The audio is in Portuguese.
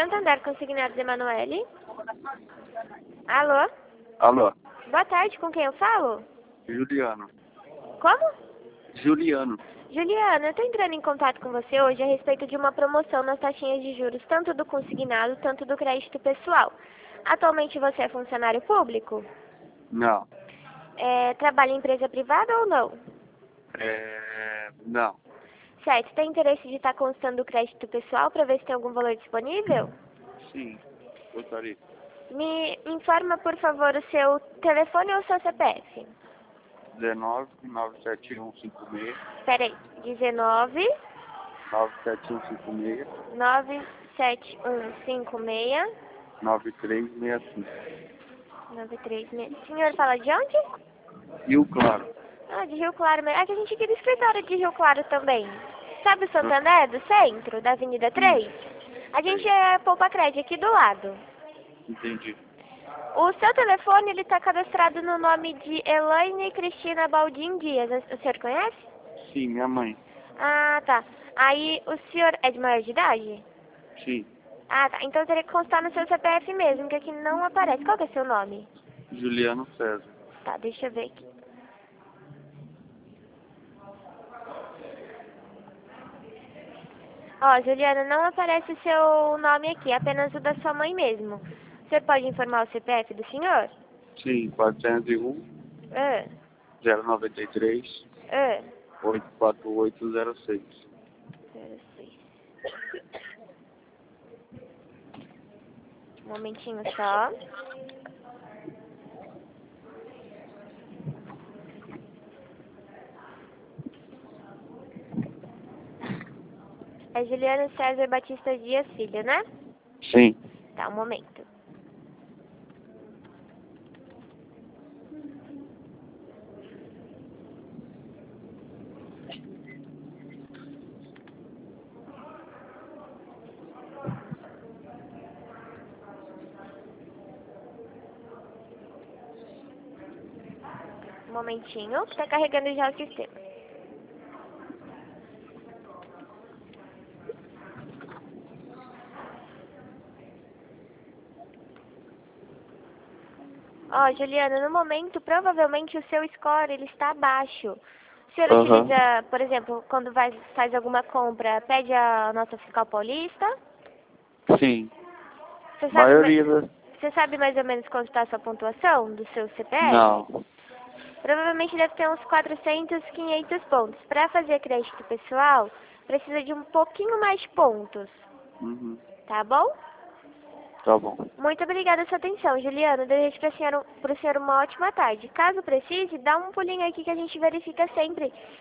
Santander Consignados Emanuele. Alô? Alô, Boa tarde, com quem eu falo? Juliano. Como? Juliano. Juliana, eu tô entrando em contato com você hoje a respeito de uma promoção nas taxinhas de juros, tanto do consignado, tanto do crédito pessoal. Atualmente você é funcionário público? Não. Trabalha em empresa privada ou não? Não. Certo, tem interesse de estar constando o crédito pessoal para ver se tem algum valor disponível? Sim, gostaria. Me informa, por favor, o seu telefone ou o seu CPF. 19 97156 Espera aí, 19 97156 97156 9365. 936. O senhor fala de onde? Rio Claro. Ah, de Rio Claro. É que a gente aqui do escritório de Rio Claro também. Sabe o Santander, do centro, da Avenida 3? A gente é Poupa Crédito aqui do lado. Entendi. O seu telefone, ele tá cadastrado no nome de Elaine Cristina Baldin Dias. O senhor conhece? Sim, minha mãe. Ah, tá. Aí, o senhor é de maior de idade? Sim. Ah, tá. Então teria que constar no seu CPF mesmo, que aqui não aparece. Qual que é seu nome? Juliano César. Tá, deixa eu ver aqui. Ó, Juliana, não aparece o seu nome aqui, apenas o da sua mãe mesmo. Você pode informar o CPF do senhor? Sim, 401 Ah, 093 ah. 84806. 06. Um momentinho só. É Juliana César Batista Dias Filho, né? Sim. Tá, um momento. Um momentinho, que tá carregando já o sistema. Ó, Juliana, no momento, provavelmente o seu score, ele está abaixo. O senhor utiliza, por exemplo, quando faz alguma compra, pede a nota fiscal paulista? Sim. Você sabe, Maioria da... você sabe mais ou menos quanto está a sua pontuação do seu CPF? Não. Provavelmente deve ter uns 400, 500 pontos. Para fazer crédito pessoal, precisa de um pouquinho mais de pontos. Uhum. Tá bom? Tá bom. Muito obrigada pela sua atenção, Juliano. Desejo para o senhor uma ótima tarde. Caso precise, dá um pulinho aqui que a gente verifica sempre